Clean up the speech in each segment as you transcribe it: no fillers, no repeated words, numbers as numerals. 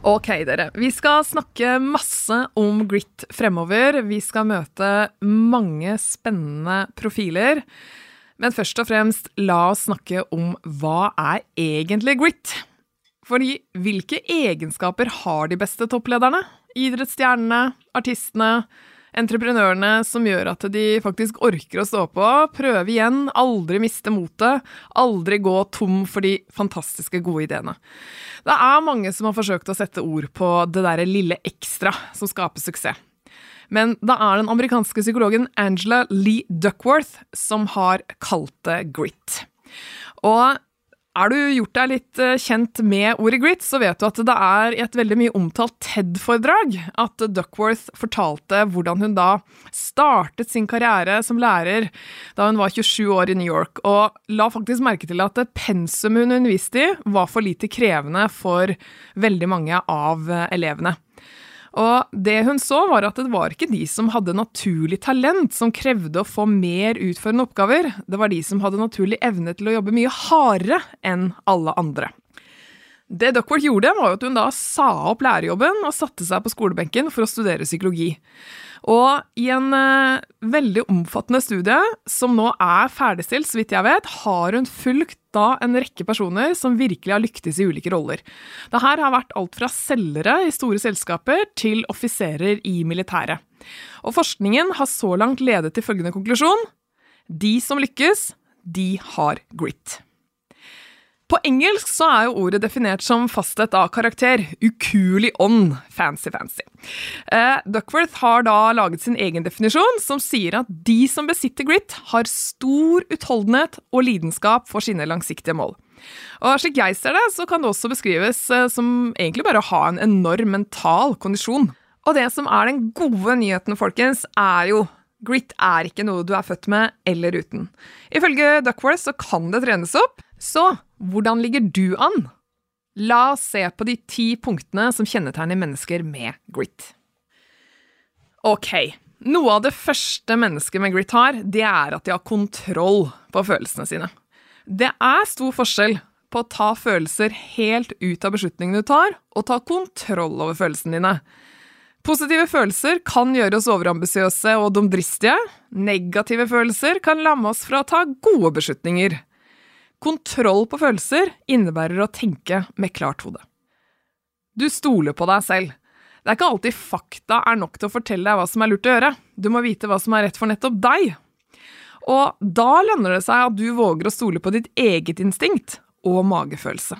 Ok, dere. Vi skal snakke masse om grit fremover. Vi skal møte mange spennende profiler. Men først og fremst, la oss snakke om hva egentlig grit? Fordi hvilke egenskaper har de beste topplederne? Idrettsstjernene, artistene, entreprenørene som gjør at de faktisk orker å stå på, prøve igjen, aldri miste motet, aldri gå tom for de fantastiske gode ideene. Det mange som har forsøkt å sette ord på det der lille ekstra som skaper suksess. Men det den amerikanske psykologen Angela Lee Duckworth som har kalt det grit. Og du gjort deg litt kjent med ordet grit, så vet du at det i et veldig mye omtalt TED-foredrag at Duckworth fortalte hvordan hun da startet sin karriere som lærer da hun var 27 år i New York, og la faktisk merke til at pensum hun underviste i var for lite krevende for veldig mange av elevene. Og det hun så var at det var ikke de som hadde naturlig talent som krevde å få mer utførende oppgaver. Det var de som hadde naturlig evne til å jobbe mye hardere enn alle andre. Det Duckworth gjorde var at hun da sa opp lærerjobben og satte seg på skolebenken for å studere psykologi. Og i en veldig omfattende studie, som nå ferdigstilt, så vidt jeg vet, har hun fulgt da en rekke personer som virkelig har lyktes i ulike roller. Dette har vært alt fra selgere i store selskaper til offiserer i militæret. Og forskningen har så langt ledet til følgende konklusjon: de som lykkes, de har grit. På engelsk så jo ordet definert som fasthet av karakter, ukuelig ånd, fancy. Duckworth har da laget sin egen definisjon, som sier at de som besitter grit har stor utholdenhet og lidenskap for sine langsiktige mål. Og slik jeg ser det, så kan det også beskrives som egentlig bare å ha en enorm mental kondisjon. Og det som den gode nyheten, folkens, jo grit ikke noe du født med eller uten. Ifølge Duckworth så kan det trenes opp. Så, hvordan ligger du an? La oss se på de 10 punktene som kjennetegner mennesker med grit. Ok, noe av det første mennesker med grit har, det at de har kontroll på følelsene sine. Det stor forskjell på å ta følelser helt ut av beslutningene du tar, og ta kontroll over følelsene dine. Positive følelser kan gjøre oss overambisiøse og dumdristige. Negative følelser kan lamme oss fra å ta gode beslutninger. Kontroll på følelser innebærer å tenke med klart hode. Du stoler på deg selv. Det ikke alltid fakta nok til å fortelle deg hva som lurt å gjøre. Du må vite hva som rett for nettopp deg. Og da lønner det seg at du våger å stole på ditt eget instinkt og magefølelse.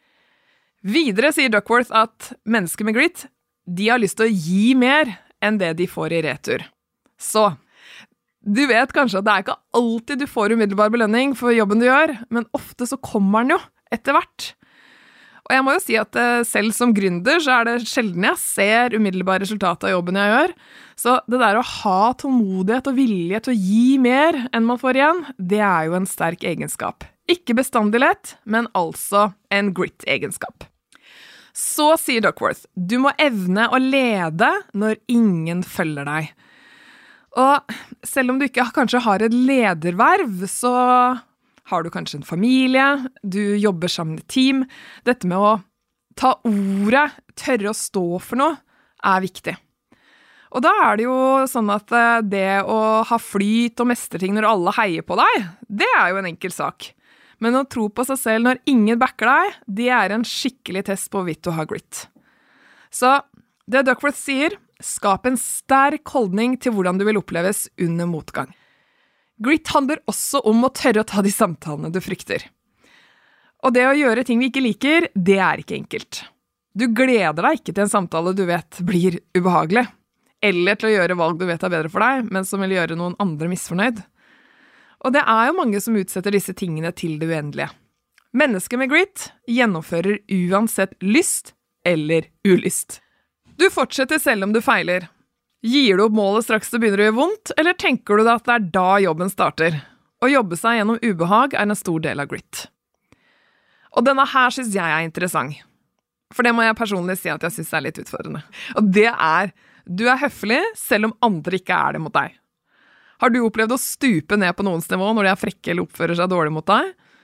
Videre sier Duckworth at mennesker med grit, de har lyst til å gi mer enn det de får i retur. Så, du vet kanskje at det ikke alltid du får umiddelbar belønning for jobben du gjør, men ofte så kommer den jo etter hvert. Og jeg må jo si at selv som gründer så det sjelden jeg ser umiddelbare resultater av jobben jeg gjør. Så det der å ha tålmodighet og vilje til å gi mer enn man får igjen, det jo en sterk egenskap. Ikke bestandig lett, men altså en grit-egenskap. Så sier Duckworth, du må evne å lede når ingen følger deg. Og selv om du ikke kanskje har et lederverv, så har du kanskje en familie, du jobber sammen i team. Dette med å ta ordet, tørre å stå for noe, viktig. Og da det jo sånn at det å ha flyt og mestre ting når alle heier på deg, det jo en enkel sak. Men å tro på seg selv når ingen backer deg, det en skikkelig test på hvorvidt du har grit. Så det Duckworth sier, skap en sterk holdning til hvordan du vil oppleves under motgang. Grit handler også om å tørre å ta de samtalene du frykter. Og det å gjøre ting vi ikke liker, det ikke enkelt. Du gleder deg ikke til en samtale du vet blir ubehagelig, eller til å gjøre valg du vet bedre for deg, men som vil gjøre noen andre misfornøyd. Og det jo mange som utsetter disse tingene til det uendelige. Mennesker med grit gjennomfører uansett lyst eller ulyst. Du fortsetter selv om du feiler. Gir du opp målet straks det begynner å gjøre vondt, eller tenker du at det da jobben starter? Å jobbe seg gjennom ubehag en stor del av grit. Og denne her synes jeg interessant. For det må jeg personlig si at jeg synes litt utfordrende. Og det du høflig selv om andre ikke det mot deg. Har du opplevd å stupe ned på noens nivå når de frekke eller oppfører seg dårlig mot deg?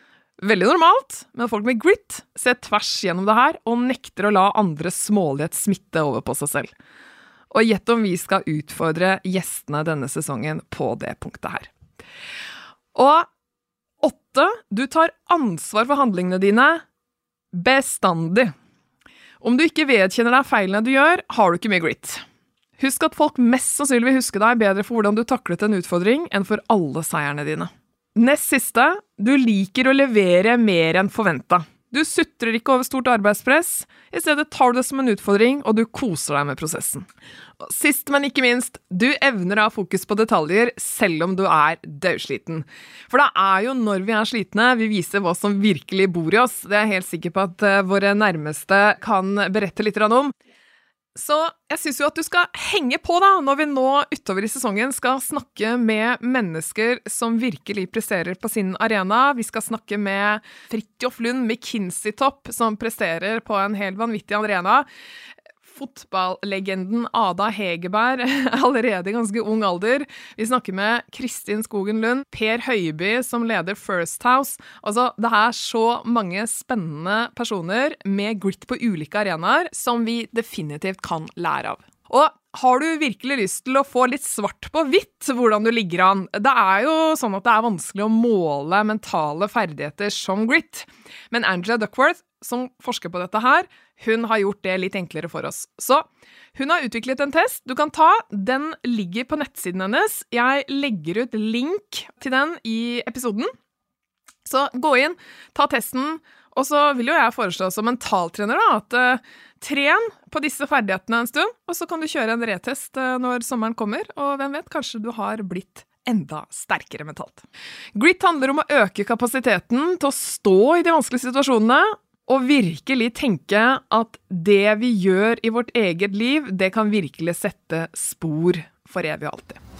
Veldig normalt, men folk med grit ser tvers gjennom det her og nekter å la andres smålighet smitte over på seg selv. Og gjett om vi skal utfordre gjestene denne sesongen på det punktet her. Og 8. Du tar ansvar for handlingene dine bestandig. Om du ikke vedkjenner deg feilene du gjør, har du ikke mye grit. Husk at folk mest sannsynlig vil huske deg bedre for hvordan du taklet en utfordring enn for alle seierne dine. Nest siste, du liker å levere mer enn forventet. Du sutrer ikke over stort arbeidspress, i stedet tar du det som en utfordring, og du koser deg med prosessen. Og sist, men ikke minst, du evner å ha fokus på detaljer, selv om du er dødsliten. For det er jo når vi er slitne, vi viser hva som virkelig bor i oss. Det er jeg helt sikker på at våre nærmeste kan berette litt om. Så jeg synes jo at du skal henge på da, når vi nå utover i sesongen skal snakke med mennesker som virkelig presterer på sin arena. Vi skal snakke med Fridtjof Lund, McKinsey-topp, som presterer på en helt vanvittig arena. Fotballlegenden Ada Hegerberg, allerede i ganske ung alder. Vi snakker med Kristin Skogen Lund, Per Høiby, som leder First House. Altså, det er så mange spennende personer med grit på ulike arenaer som vi definitivt kan lære av. Og har du virkelig lyst til å få litt svart på hvitt hvordan du ligger an? Det er jo sånn at det er vanskelig å måle mentale ferdigheter som grit. Men Angela Duckworth, som forsker på dette her, hun har gjort det litt enklere for oss. Så hun har utviklet en test du kan ta. Den ligger på nettsiden hennes. Jeg legger ut link til den i episoden. Så gå inn, ta testen, og så vil jo jeg foreslå som mentaltrener da, at tren på disse ferdighetene en stund, og så kan du kjøre en retest når sommeren kommer, og hvem vet, kanskje du har blitt enda sterkere mentalt. Grit handler om å øke kapasiteten til å stå i de vanskelige situasjonene, og virkelig tenke at det vi gjør i vårt eget liv, det kan virkelig sette spor for evig og alltid.